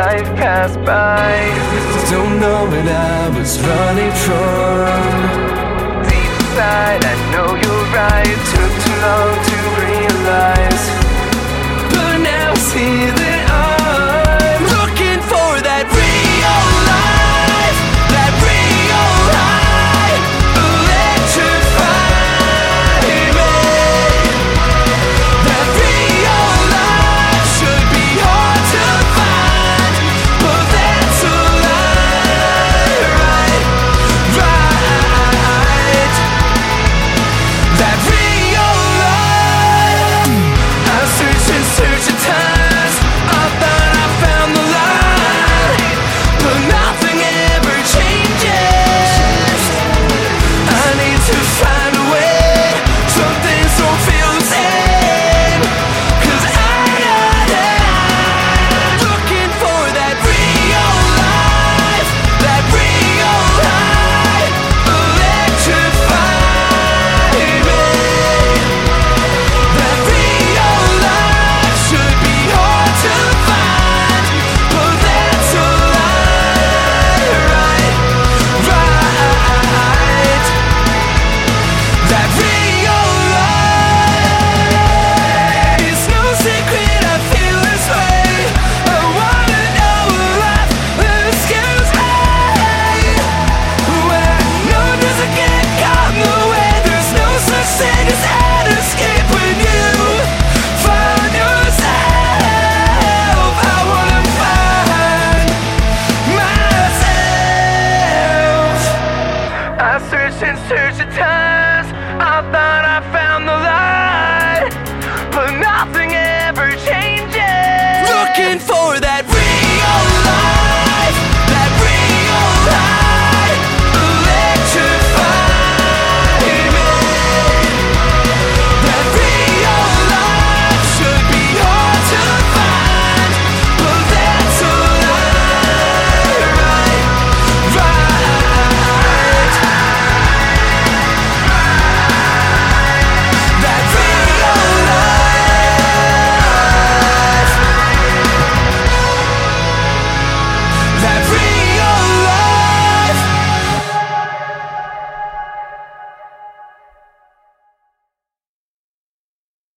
life pass by. Don't know what I was running from. Deep inside I know you're right. Took too long to realize, But now I see that I'm looking for that real life, that real high, electrifying me. That real life should be hard to find, but that's a lie, right? That real life. I search and search at times. I thought I found the light, but nothing ever changes. I need to find a way. Some things don't feel the same, 'cause I'm looking for that real life, that real high, electrifying me. That real life should be hard to find, but that's a lie, right? That real life. It's no secret I feel this way. I wanna know life scares me. Where no one doesn't get caught in the way. There's no such thing as an escape when you find yourself. I wanna find myself. I search and search at times.